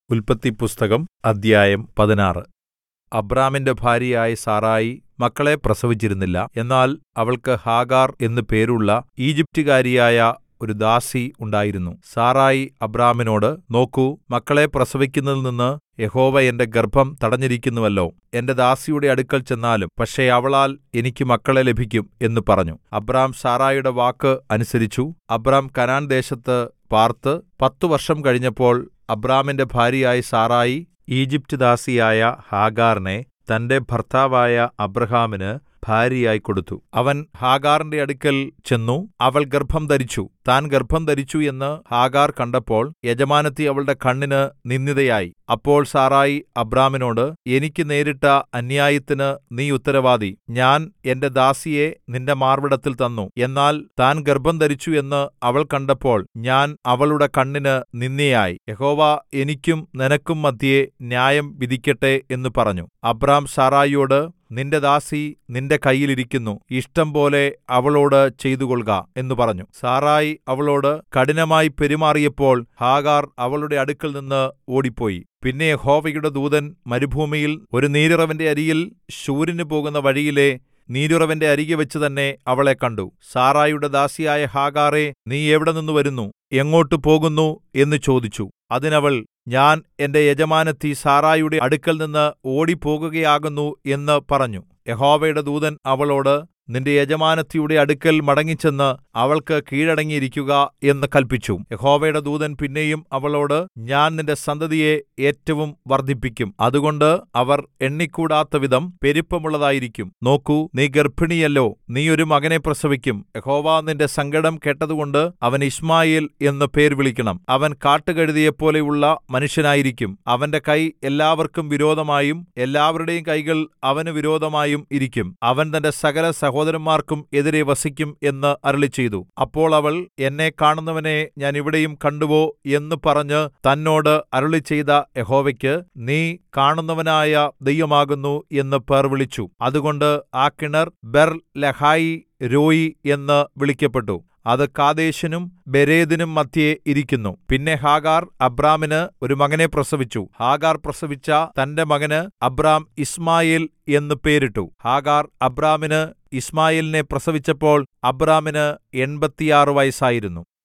ഉല്പത്തിപ്പുസ്തകം അദ്ധ്യായം 16. അബ്രാമിന്റെ ഭാര്യയായ സാറായി മക്കളെ പ്രസവിച്ചിരുന്നില്ല. എന്നാൽ അവൾക്ക് ഹാഗാർ എന്നു പേരുള്ള ഈജിപ്റ്റുകാരിയായ ഒരു ദാസി ഉണ്ടായിരുന്നു. സാറായി അബ്രാമിനോട്, നോക്കൂ, മക്കളെ പ്രസവിക്കുന്നതിൽനിന്ന് യഹോവ എന്റെ ഗർഭം തടഞ്ഞിരിക്കുന്നുവല്ലോ. എന്റെ ദാസിയുടെ അടുക്കൽ ചെന്നാലും പക്ഷേ അവളാൽ എനിക്ക് മക്കളെ ലഭിക്കും എന്ന് പറഞ്ഞു. അബ്രാം സാറായിയുടെ വാക്ക് അനുസരിച്ചു. അബ്രാം കനാൻ ദേശത്ത് പാർത്ത് 10 വർഷം കഴിഞ്ഞപ്പോൾ അബ്രാമിന്റെ ഭാര്യയായ സാറായി ഈജിപ്റ്റ് ദാസിയായ ഹാഗാറിനെ തന്റെ ഭർത്താവായ അബ്രാഹാമിന് ഭാര്യയായി കൊടുത്തു. അവൻ ഹാഗാറിന്റെ അടുക്കൽ ചെന്നു. അവൾ ഗർഭം ധരിച്ചു. താൻ ഗർഭം ധരിച്ചു എന്ന് ഹാഗാർ കണ്ടപ്പോൾ യജമാനത്തി അവളുടെ കണ്ണിന് നിന്ദിതയായി. അപ്പോൾ സാറായി അബ്രാമിനോട്, എനിക്ക് നേരിട്ട അന്യായത്തിന് നീ ഉത്തരവാദി. ഞാൻ എന്റെ ദാസിയെ നിന്റെ മാർവിടത്തിൽ തന്നു. എന്നാൽ താൻ ഗർഭം ധരിച്ചു എന്ന് അവൾ കണ്ടപ്പോൾ ഞാൻ അവളുടെ കണ്ണിന് നിന്ദയായി. യഹോവ എനിക്കും നിനക്കും മദ്ധ്യേ ന്യായം വിധിക്കട്ടെ എന്ന് പറഞ്ഞു. അബ്രാം സാറായിയോട്, നിന്റെ ദാസി നിന്റെ കയ്യിൽ ഇരിക്കുന്നു. ഇഷ്ടം പോലെ അവളോട് ചെയ്തുകൊൾക എന്ന് പറഞ്ഞു. സാറായി അവളോട് കഠിനമായി പെരുമാറിയപ്പോൾ ഹാഗാർ അവളുടെ അടുക്കൽ നിന്ന് ഓടിപ്പോയി. പിന്നെ യഹോവയുടെ ദൂതൻ മരുഭൂമിയിൽ ഒരു നീരുറവിന്റെ അരികിൽ ശൂരിന് പോകുന്ന വഴിയിലെ നീരുറവിന്റെ അരികെ വെച്ച് തന്നെ അവളെ കണ്ടു. സാറായിയുടെ ദാസിയായ ഹാഗാറേ, നീ എവിടെ നിന്ന് വരുന്നു? എങ്ങോട്ട് പോകുന്നു എന്ന് ചോദിച്ചു. അതിനവൾ, ഞാൻ എന്റെ യജമാനത്തി സാറായിയുടെ അടുക്കൽ നിന്ന് ഓടിപ്പോകുകയാകുന്നു എന്ന് പറഞ്ഞു. യഹോവയുടെ ദൂതൻ അവളോട്, നിന്റെ യജമാനത്തിയുടെ അടുക്കൽ മടങ്ങിച്ചെന്ന് അവൾക്ക് കീഴടങ്ങിയിരിക്കുക എന്ന് കല്പിച്ചു. യഹോവയുടെ ദൂതൻ പിന്നെയും അവളോട്, ഞാൻ നിന്റെ സന്തതിയെ ഏറ്റവും വർദ്ധിപ്പിക്കും. അതുകൊണ്ട് അവർ എണ്ണിക്കൂടാത്തവിധം പെരുപ്പമുള്ളതായിരിക്കും. നോക്കൂ, നീ ഗർഭിണിയല്ലോ. നീ ഒരു മകനെ പ്രസവിക്കും. യഹോവ നിന്റെ സങ്കടം കേട്ടതുകൊണ്ട് അവൻ ഇശ്മായേൽ എന്ന് പേർ വിളിക്കണം. അവൻ കാട്ടുകഴുതയെപ്പോലെയുള്ള മനുഷ്യനായിരിക്കും. അവന്റെ കൈ എല്ലാവർക്കും വിരോധമായും എല്ലാവരുടെയും കൈകൾ അവന് വിരോധമായും ഇരിക്കും. അവൻ തന്റെ സകല സഹോദരന്മാർക്കും എതിരെ വസിക്കും എന്ന് അരുളിച്ചെയ്തു. അപ്പോൾ അവൾ, എന്നെ കാണുന്നവനെ ഞാൻ ഇവിടെയും കണ്ടുവോ എന്ന് പറഞ്ഞ് തന്നോട് അരുളിച്ചെയ്ത യഹോവയ്ക്ക്, നീ കാണുന്നവനായ ദൈവമാകുന്നു എന്ന് പേർ വിളിച്ചു. അതുകൊണ്ട് ആ കിണർ ബെർ-ലഹായി രോയി എന്ന് വിളിക്കപ്പെട്ടു. അത് കാദേശിനും ബെരേദിനും മദ്ധ്യേ ഇരിക്കുന്നു. പിന്നെ ഹാഗാർ അബ്രാമിന് ഒരു മകനെ പ്രസവിച്ചു. ഹാഗാർ പ്രസവിച്ച തന്റെ മകന് അബ്രാം ഇശ്മായേൽ എന്ന് പേരിട്ടു. ഹാഗാർ അബ്രാമിന് ഇശ്മായേലിനെ പ്രസവിച്ചപ്പോൾ അബ്രാമിന് 86 വയസ്സായിരുന്നു.